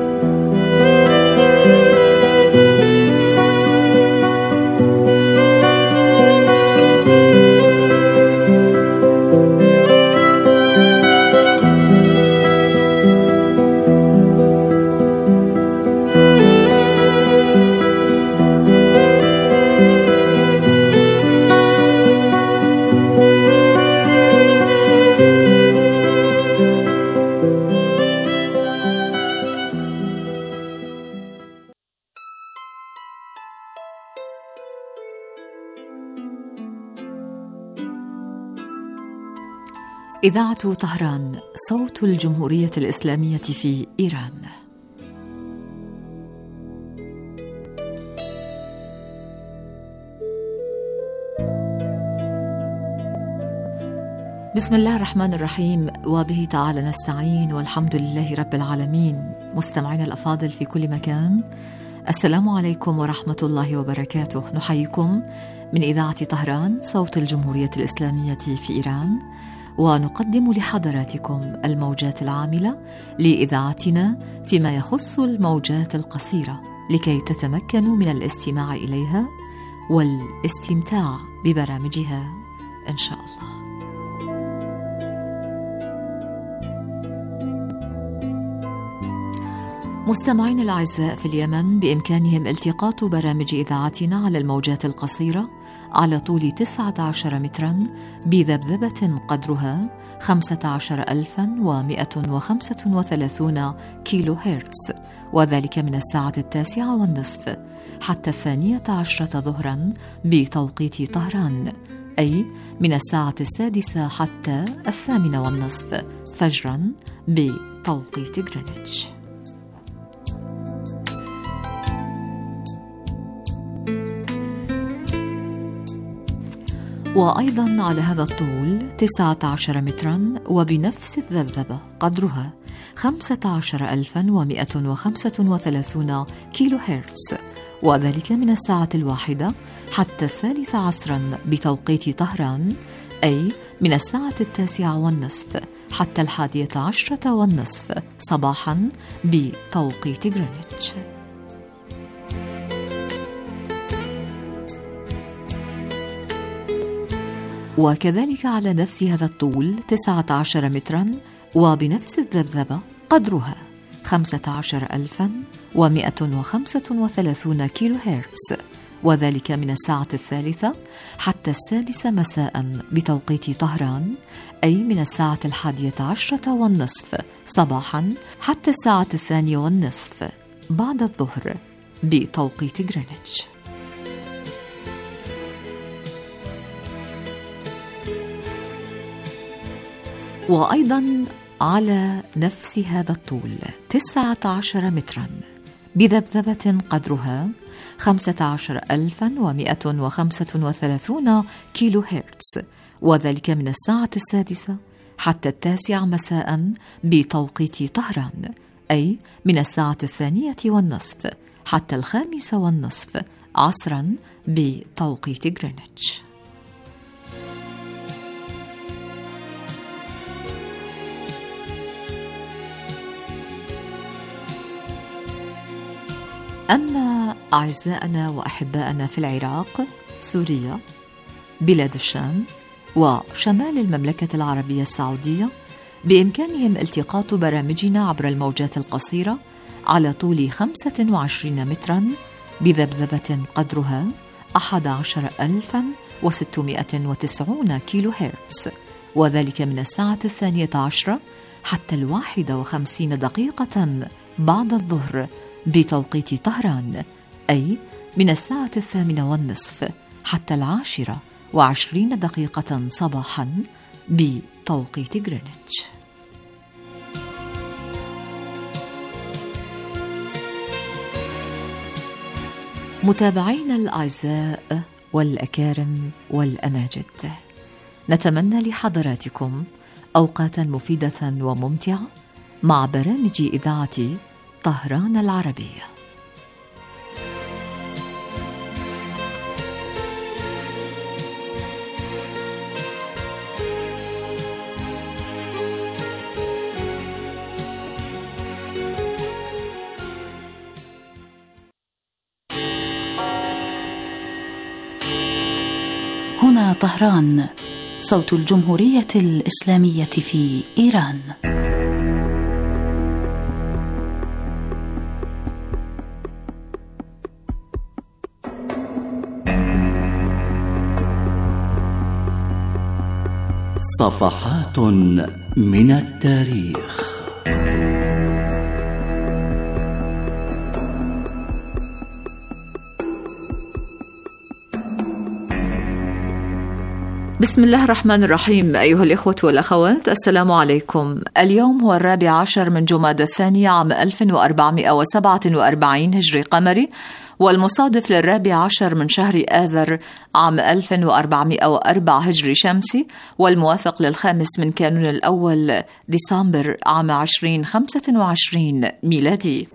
إذاعة طهران، صوت الجمهورية الإسلامية في إيران. بسم الله الرحمن الرحيم، وبه تعالى نستعين، والحمد لله رب العالمين. مستمعينا الأفاضل في كل مكان، السلام عليكم ورحمة الله وبركاته. نحييكم من إذاعة طهران، صوت الجمهورية الإسلامية في إيران، ونقدم لحضراتكم الموجات العاملة لإذاعتنا فيما يخص الموجات القصيرة، لكي تتمكنوا من الاستماع إليها والاستمتاع ببرامجها إن شاء الله. مستمعين الأعزاء في اليمن، بإمكانهم التقاط برامج إذاعتنا على الموجات القصيرة على طول تسعة عشر مترا بذبذبة قدرها خمسة عشر ألفا ومئة وخمسة وثلاثين كيلو هرتز، وذلك من الساعة التاسعة والنصف حتى الثانية عشرة ظهرا بتوقيت طهران، أي من الساعة السادسة حتى الثامنة والنصف فجرا بتوقيت غرينتش. وأيضا على هذا الطول تسعة عشر مترا وبنفس الذبذبة قدرها خمسة عشر ألفا ومئة وخمسة وثلاثين كيلو هرتز، وذلك من الساعة الواحدة حتى الثالثة عصرا بتوقيت طهران، أي من الساعة التاسعة والنصف حتى الحادية عشرة والنصف صباحا بتوقيت غرينتش. وكذلك على نفس هذا الطول تسعة عشر مترا وبنفس الذبذبة قدرها خمسة عشر ألفا ومئة وخمسة وثلاثين كيلو هرتز، وذلك من الساعة الثالثة حتى السادسة مساء بتوقيت طهران، أي من الساعة الحادية عشرة والنصف صباحا حتى الساعة الثانية والنصف بعد الظهر بتوقيت غرينتش. وأيضا على نفس هذا الطول تسعة عشر مترا بذبذبة قدرها خمسة عشر ألفا ومئة وخمسة وثلاثين كيلو هرتز، وذلك من الساعة السادسة حتى التاسعة مساء بتوقيت طهران، أي من الساعة الثانية والنصف حتى الخامسة والنصف عصرا بتوقيت غرينتش. أما أعزائنا وأحبائنا في العراق، سوريا، بلاد الشام، وشمال المملكة العربية السعودية بإمكانهم التقاط برامجنا عبر الموجات القصيرة على طول خمسة وعشرين متراً بذبذبة قدرها أحد عشر ألفاً وستمائة وتسعين كيلو هرتز، وذلك من الساعة الثانية عشرة حتى الواحدة وخمسين دقيقة بعد الظهر بتوقيت طهران، أي من الساعة الثامنة والنصف حتى العاشرة وعشرين دقيقة صباحا بتوقيت غرينتش. متابعينا الأعزاء والأكارم والأماجد، نتمنى لحضراتكم أوقاتا مفيدة وممتعة مع برامج إذاعة طهران العربية. هنا طهران، صوت الجمهورية الإسلامية في إيران. صفحات من التاريخ. بسم الله الرحمن الرحيم. أيها الإخوة والأخوات، السلام عليكم. اليوم هو الرابع عشر من جمادى الثاني عام ألف وأربعمائة وسبعة وأربعين هجري قمري، والمصادف للرابع عشر من شهر آذر عام ألف وأربعمائة وأربعة هجري شمسي، والموافق للخامس من كانون الأول ديسمبر عام عشرين خمسة وعشرين ميلادي.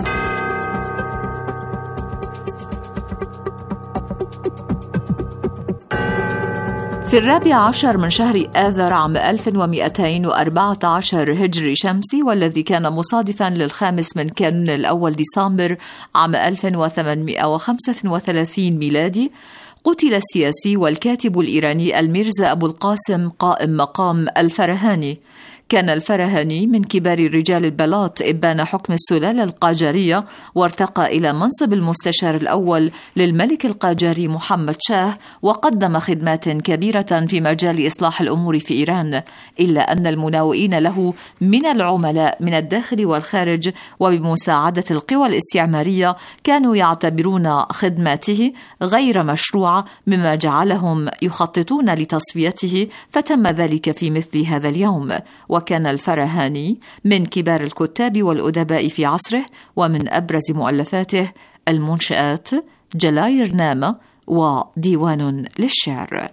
في الرابع عشر من شهر آذر عام ألف ومئتين وأربعة عشر هجري شمسي، والذي كان مصادفا للخامس من كانون الأول ديسمبر عام ألف وثمانمائة وخمسة وثلاثين ميلادي، قتل السياسي والكاتب الإيراني الميرزا أبو القاسم قائم مقام الفرهاني. كان الفرهاني من كبار رجال البلاط إبان حكم السلالة القاجارية، وارتقى إلى منصب المستشار الأول للملك القاجاري محمد شاه، وقدم خدمات كبيرة في مجال إصلاح الأمور في إيران، إلا أن المناوئين له من العملاء من الداخل والخارج وبمساعدة القوى الاستعمارية كانوا يعتبرون خدماته غير مشروعة، مما جعلهم يخططون لتصفيته، فتم ذلك في مثل هذا اليوم. وكان الفرهاني من كبار الكتاب والأدباء في عصره، ومن أبرز مؤلفاته المنشآت، جلاير نامة، وديوان للشعر.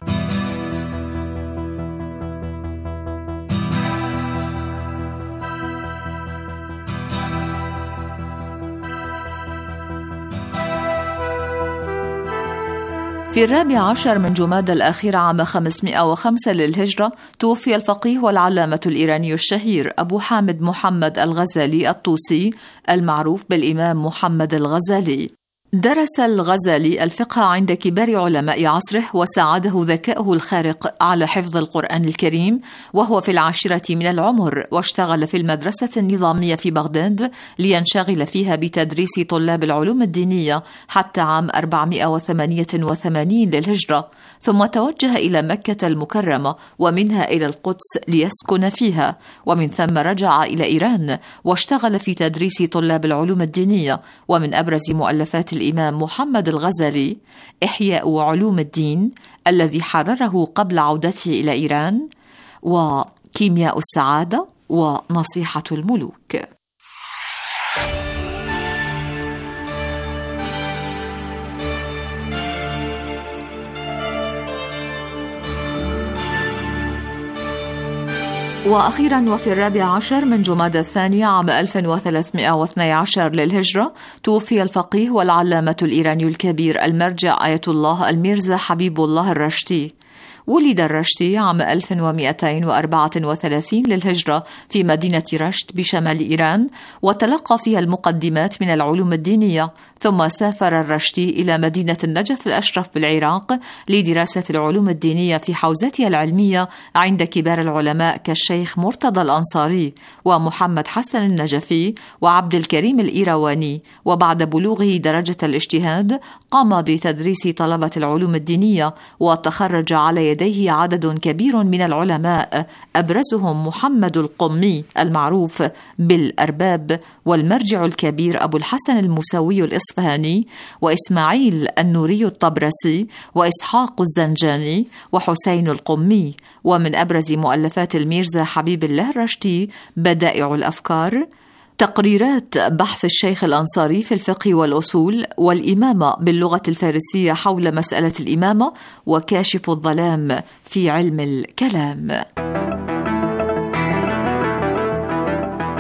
في الرابع عشر من جمادى الأخير عام خمسمائة وخمسة للهجرة توفي الفقيه والعلامة الإيراني الشهير أبو حامد محمد الغزالي الطوسي، المعروف بالإمام محمد الغزالي. درس الغزالي الفقه عند كبار علماء عصره، وساعده ذكاؤه الخارق على حفظ القرآن الكريم وهو في العاشرة من العمر، واشتغل في المدرسة النظامية في بغداد لينشغل فيها بتدريس طلاب العلوم الدينية حتى عام أربعمائة وثمانية وثمانين للهجرة، ثم توجه إلى مكة المكرمة ومنها إلى القدس ليسكن فيها، ومن ثم رجع إلى إيران واشتغل في تدريس طلاب العلوم الدينية. ومن أبرز مؤلفات الإمام محمد الغزالي إحياء علوم الدين الذي حرره قبل عودته إلى إيران، وكيمياء السعادة، ونصيحة الملوك. وأخيرا وفي الرابع عشر من جمادى الثاني عام ألف وثلاثمائة واثني عشر للهجرة توفي الفقيه والعلامة الإيراني الكبير المرجع آية الله الميرزا حبيب الله الرشتي. ولد الرشتي عام ألف ومئتين وأربعة وثلاثين للهجرة في مدينة رشت بشمال إيران، وتلقى فيها المقدمات من العلوم الدينية، ثم سافر الرشدي إلى مدينة النجف الأشرف بالعراق لدراسة العلوم الدينية في حوزتها العلمية عند كبار العلماء كالشيخ مرتضى الأنصاري ومحمد حسن النجفي وعبد الكريم الإيرواني. وبعد بلوغه درجة الاجتهاد قام بتدريس طلبة العلوم الدينية، وتخرج على يديه عدد كبير من العلماء أبرزهم محمد القمي المعروف بالأرباب، والمرجع الكبير أبو الحسن الموسوي الإصفهاني، وإسماعيل النوري الطبرسي، وإسحاق الزنجاني، وحسين القمي. ومن أبرز مؤلفات الميرزا حبيب الله الرشدي بدائع الأفكار، تقريرات بحث الشيخ الأنصاري في الفقه والأصول، والإمامة باللغة الفارسية حول مسألة الإمامة، وكاشف الظلام في علم الكلام.